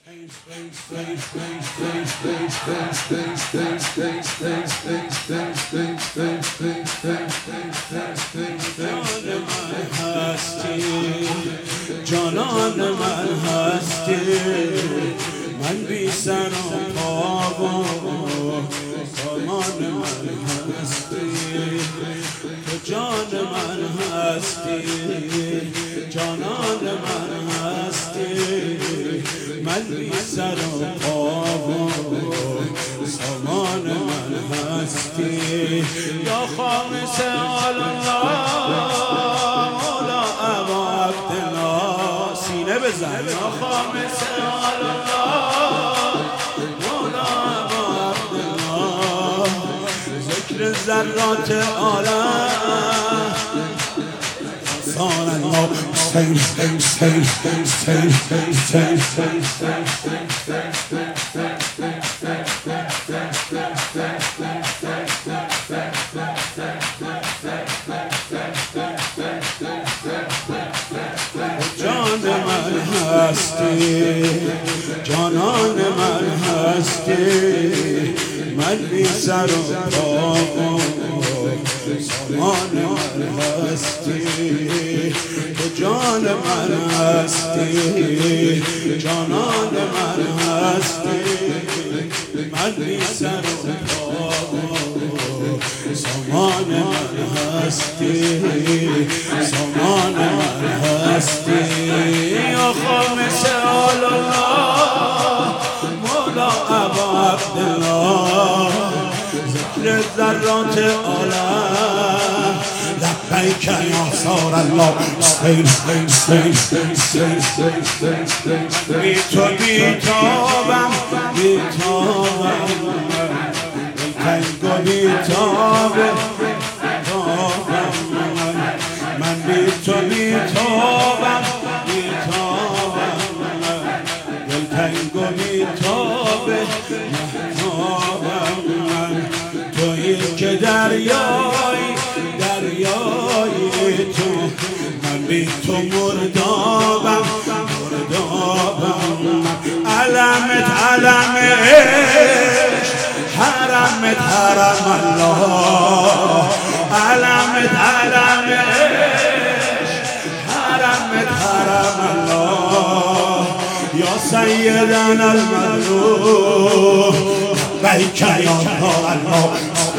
جانان من هستی من بی سر و پا و سامان من هستی تو جان من هستی جانان من هستی من بی سر و پا و سامان من هستی یا خامس آل الله مولا ابا عبدالله سینه بزن یا خامس آل الله مولا ابا عبدالله ذکر ذرات عالم سان الله جان من هستی جانان من هستی من بی سر و پا سامان من هستی تو جان من هستی جانان من هستی من بی سر و پا سامان من هستی سامان من هستی یا خامس آل الله مولا ابا عبدالله ذکر ذرات عالم لبیک یا سار الله بی تو بیتابم بیتابم تنگ و بیتابه من بی تو بیتابم بیتابم دل تنگ و بیتابه محتابم من تویی که دریایی دریایی تو من بی تو مردابم مردابم علمت علم عشق حرمت حرم الله علمت علم عشق حرمت حرم الله یا سیدنا المظلوم لبیک یا الله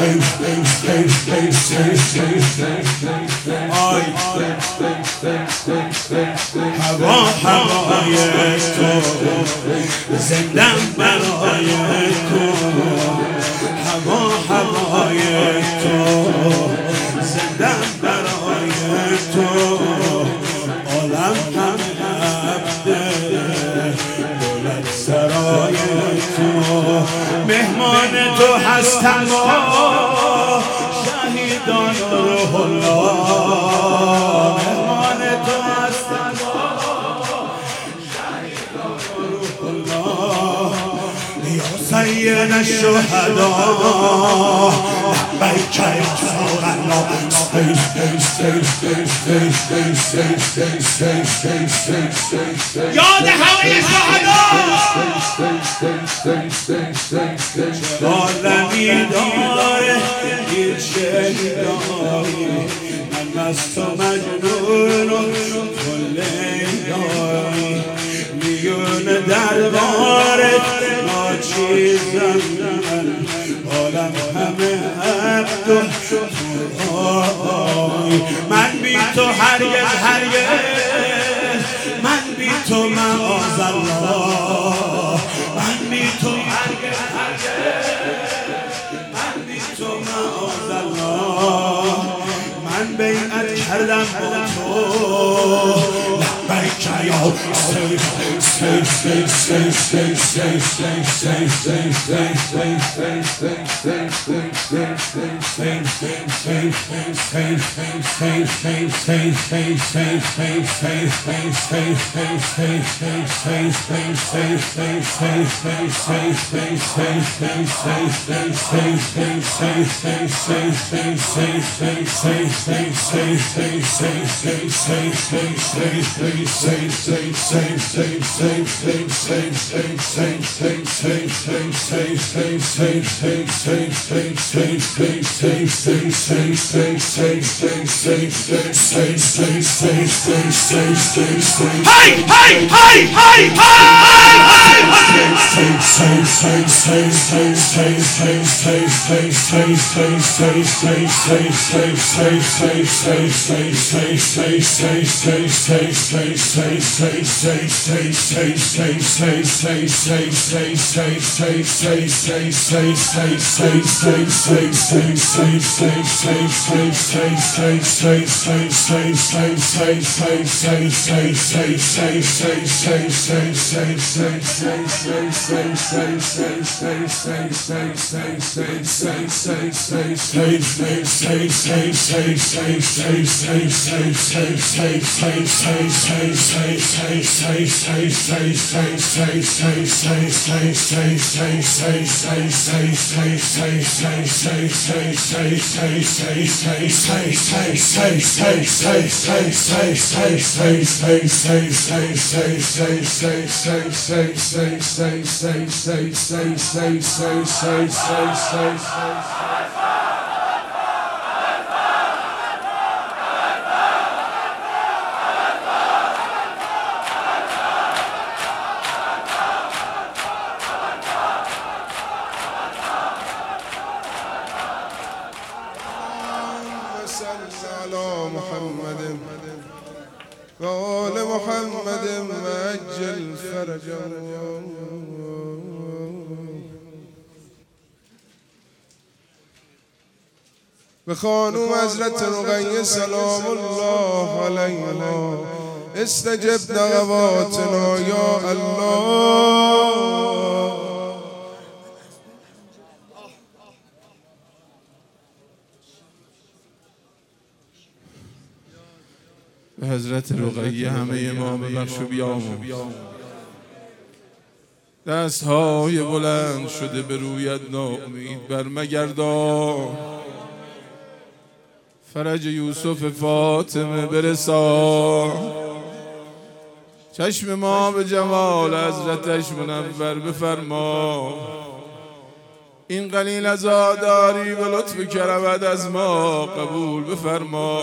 هوا هوای تو زندم برای تو هوا هوای تو زندم برای تو عالم هم عبده دولت سرای تو مهمان تو هستم شهیدان روح الله مهمان تو هستم شهیدان روح الله یا سید الشهداء لبیک یا رسول الله یاد همه شهدا عالمی داره گیر شهدایی من مست و مجنون و تو لیلایی میون دربارت ناچیزم من عالم همه عبد و خدای من بی تو هرگز هرگز من بی تو معاذالله من بی تو هرگز هرگز من بی تو معاذالله من بیعت کردم با تو لبیک یا وآل محمد مأجل فرجهم. بخانو حضرت رقیه سلام الله علیها استجب دعواتنا یا الله. به حضرت رقیه همه ما ببخش و بیامرز. دستهای بلند شده به رویت ناامید بر مگردان. فرج یوسف فاطمه برسان. چشم ما به جمال حضرتش منور بفرما. این قلیل عزاداری به لطف کرمت از ما قبول بفرما.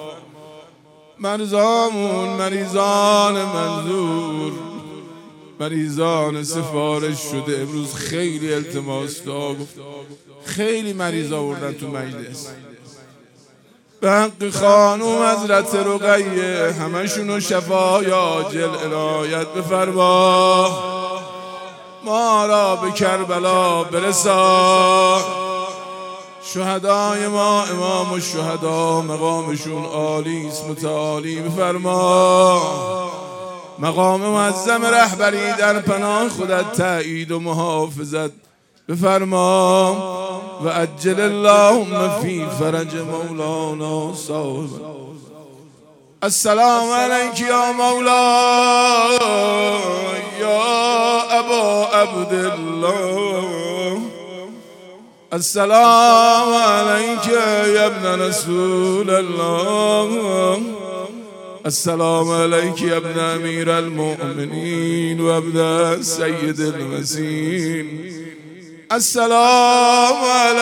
مرزامون مریضان منظور، مریضان سفارش شده امروز خیلی التماس دعا، خیلی مریض آوردن تو مجلس. به حق خانوم حضرت رقیه همشونو شفای عاجل عنایت بفرما. ما را به کربلا برسان. شهدای ما امام الشهدا مقامشون عالی است متعالی بفرما. مقام معظم رهبری در پناه خودت تأیید و محافظت بفرما. و عجل اللهم فی فرج مولانا صاحب. السلام علیک یا مولا یا ابا عبدالله. السلام علیک یا ابن رسول الله. السلام علیک یا ابن امیر المؤمنین و ابن سید المسین. السلام علی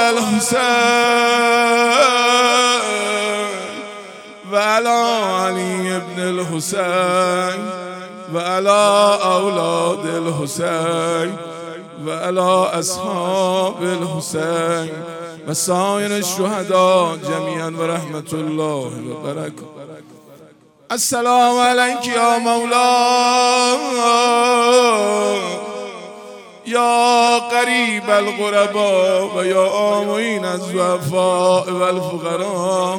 الحسین و علی علی ابن الحسین و علی اولاد الحسین و علی اصحاب الحسین و سایر الشهداء جمیعا و رحمت الله و برکاته. السلام علیک یا مولا یا قریب الغرباء و یا معین الضعفاء و الفقراء.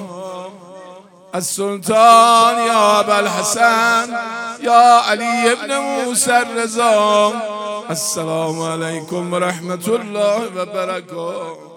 السلطان یا ابا الحسن یا علی ابن موسی الرضا. السلام علیکم و رحمت الله و برکاته.